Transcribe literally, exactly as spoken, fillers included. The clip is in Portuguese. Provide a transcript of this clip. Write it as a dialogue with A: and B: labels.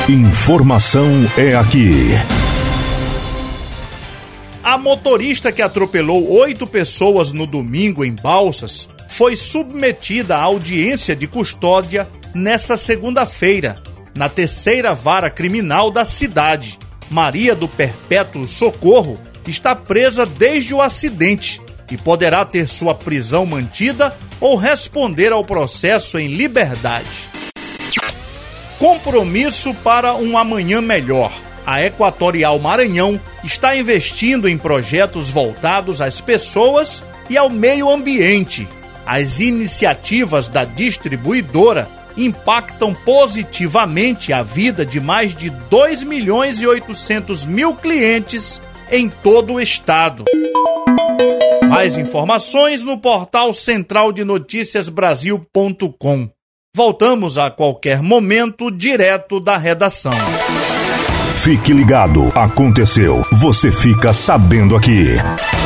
A: Informação é aqui.
B: A motorista que atropelou oito pessoas no domingo em Balsas foi submetida à audiência de custódia nesta segunda-feira, na terceira vara criminal da cidade. Maria do Perpétuo Socorro está presa desde o acidente e poderá ter sua prisão mantida ou responder ao processo em liberdade. Compromisso para um amanhã melhor. A Equatorial Maranhão está investindo em projetos voltados às pessoas e ao meio ambiente. As iniciativas da distribuidora impactam positivamente a vida de mais de dois milhões e oitocentos mil clientes em todo o estado. Mais informações no portal central de notícias brasil ponto com. Voltamos a qualquer momento direto da redação.
A: Fique ligado, aconteceu, você fica sabendo aqui.